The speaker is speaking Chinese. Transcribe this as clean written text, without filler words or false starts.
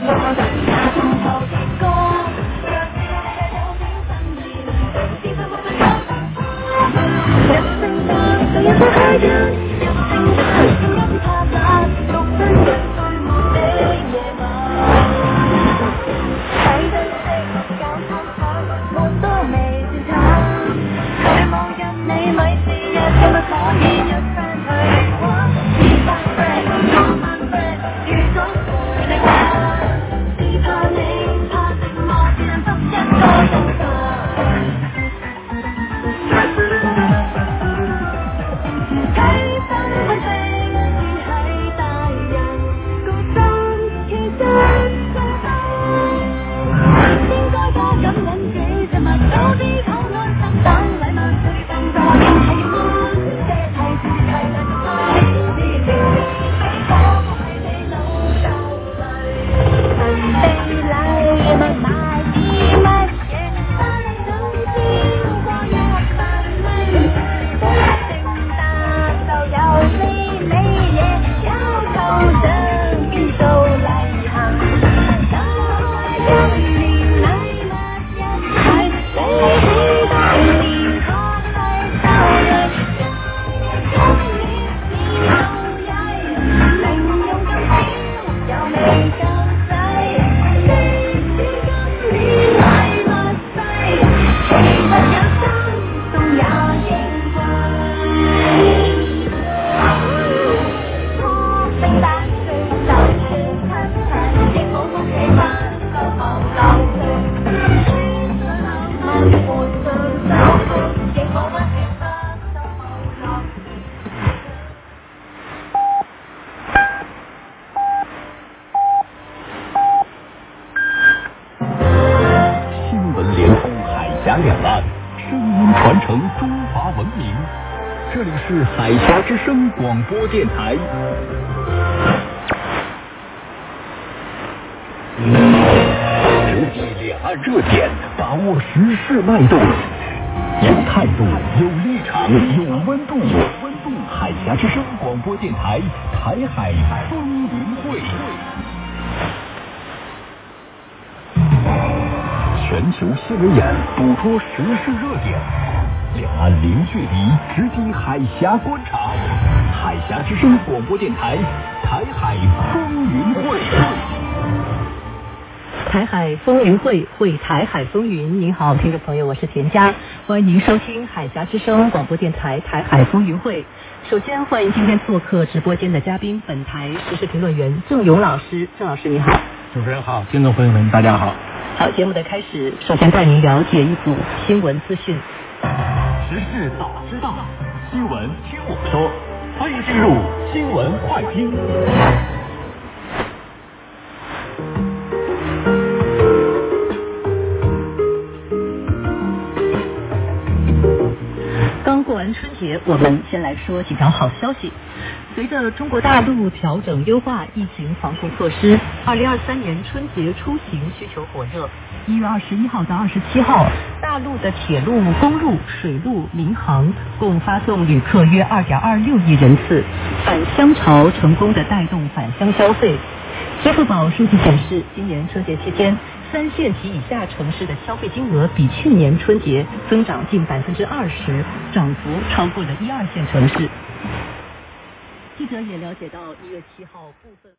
这里是海峡之声广播电台。直击两岸热点，把握时事脉动，有态度，有立场，有温度。海峡之声广播电台，台海风云会。全球新闻眼，捕捉时事热点。两岸零距离，直击海峡观察。海峡之声广播电台，台海风云会。 台海风云会，会台海风云。您好，听众朋友，我是田佳，欢迎您收听海峡之声广播电台台海风云会。首先欢迎今天做客直播间的嘉宾，本台时事评论员郑勇老师。郑老师你好。 主持人好，听众朋友们大家好。 好，节目的开始，首先带您了解一组新闻资讯。 时事早知道，新闻听我说，欢迎进入新闻快听。 刚过完春节，我们先来说几条好消息。随着中国大陆调整优化疫情防控措施，2023年春节出行需求火热。1月21号到27号，大陆的铁路、公路、水路、民航共发送旅客约2.26亿人次，返乡潮成功的带动返乡消费。支付宝数据显示，今年春节期间，3线及以下城市的消费金额比去年春节增长近20%，涨幅超过了1、2线城市。记者也了解到，1月7号部分。